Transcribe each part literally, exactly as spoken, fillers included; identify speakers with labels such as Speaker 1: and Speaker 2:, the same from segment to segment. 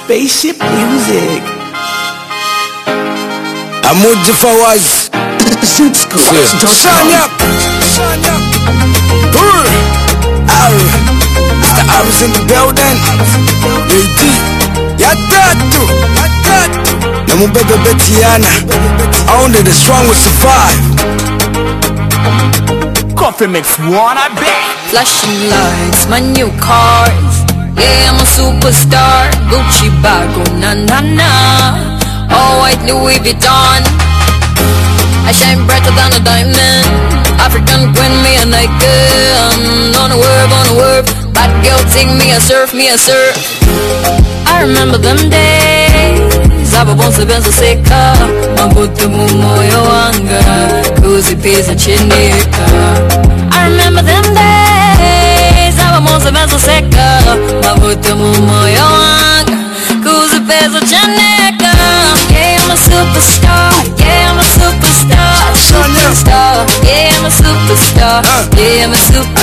Speaker 1: Spaceship music.
Speaker 2: Ahmoud Fawaz. Shania. Mister Arrows in the building. A D. Yatatu. Namu bebe Betiana. Only the strong will survive.
Speaker 1: Coffee mix one, I bet.
Speaker 3: Flashing lights, my new cars. Yeah, I'm a superstar. Gucci bag, oh na na na. All white Louis Vuitton. I shine brighter than a diamond. African queen, me a Nike. On a word, on a word. Bad girl, take me a surf, me a surf. I remember them days. Aba bonse benzo seka. Mabutu mu moyo wanga. Kuzipiza chinika. I remember them days. Aba bonse benzo seka. Mabutu mu moyo wanga. Kuzipiza chinika. Yeah, I'm a superstar. Yeah, I'm a superstar. Superstar. Yeah, I'm a superstar. Yeah, I'm a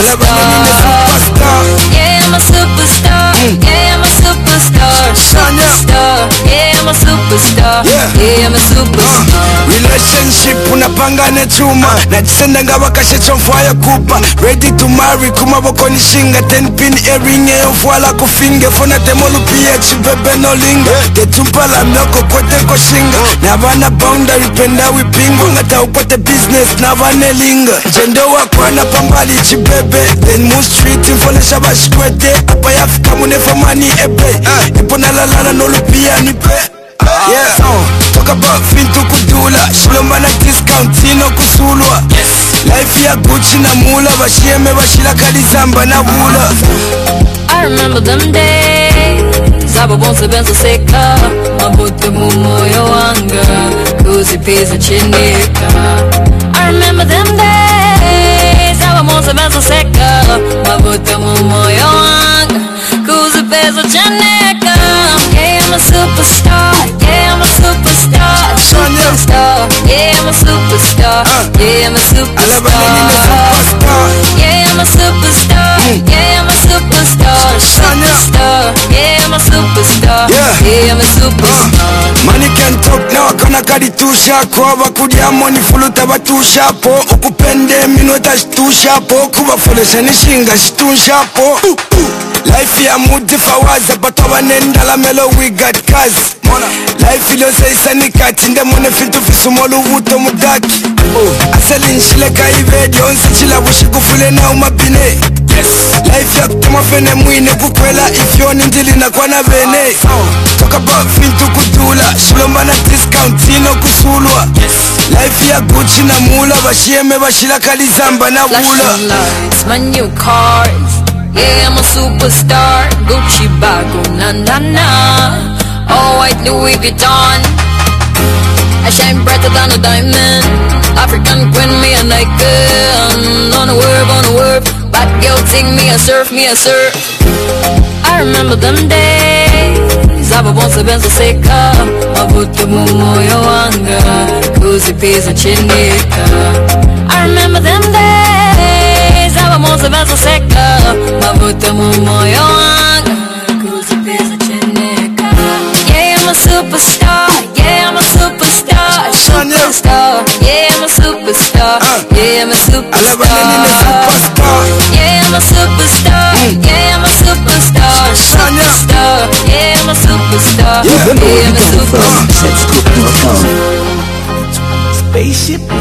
Speaker 3: superstar. Yeah, I'm a superstar. Yeah, I'm a superstar. Superstar. Yeah, I'm a superstar. Yeah, I'm a superstar.
Speaker 2: Relationship unapanga ne chuma. Najisenda nga bakashe chomfaya kupa. Ready to marry kumaboko nishinga. Ten pin earring eyomfwala kufinge. Fona temolu pia chibebe no linga. Getumpa la myoko kote koshinga. Nabana boundary penda wipingo. Ngata ukote business nabane linga. Jendo wakwana pambali chibebe. Then move street infonesha bashikwete. Apa yafika munefa mani ebe. Ipo nalalala nolupia nipe. Yeah, talk about fintu kudula. Shilomba na discount ino kusulwa. Life ya Gucci na mula. Bashieme bashila kalizamba na bula.
Speaker 3: I remember them days. Aba bonse benzo seka. Mabutu mu moyo wanga. Kuzipiza chinika. I remember them days. Aba bonse benzo seka. Mabutu mu moyo wanga. Kuzipiza chinika. Yeah, I'm a superstar. Yeah, I'm a superstar. Superstar. Yeah, I'm a superstar. Yeah, I'm a superstar. Yeah, I'm a superstar. Yeah, I'm a superstar. Superstar. Yeah, I'm a superstar. Yeah, I'm a superstar.
Speaker 2: Money can talk now, akana kalitusha. Kwa bakudia money fuluta batusha po. Ukupende minota shtusha po. Kuba fulesha nishinga shtusha po. Life ya Ahmoud Fawaz. Bato banenda la melo we got cuz. Life ilo say sanikati. Nde mone fintu fisumolu uto mudaki. Asali nshile kaibedi. Onse chila wishi kufule na umabine. Life ya kutama fene mwine kukwela. Ifyo nindili na kwa na vene. Talk about fintu kudula. Shilomba na discount ino kusulwa. Life ya Gucci na mula. Bashieme bashila kalizamba na bula.
Speaker 3: Flashing lights, my new cars. Yeah, I'm a superstar. Gucci bag, oh na na na. All white Louis Vuitton. I shine brighter than a diamond. African queen, me a Nike. On a word, on a word. Bad girl, take me a surf, me a surf. I remember them days. Aba bonse benzo seka. Mabutu mu moyo wanga. Kuzipiza chinika. I remember them days. Aba bonse benzo seka. Mabutu mu moyo wanga. Kuzipiza chinika. Yeah, I'm a superstar. Yeah, I'm a superstar. Superstar. Yeah, I'm a superstar. Yeah, I'm a superstar. Yeah, I'm a superstar. Yeah, I'm a superstar. Superstar. Yeah, I'm a superstar. Yeah, I'm a superstar.
Speaker 1: Spaceship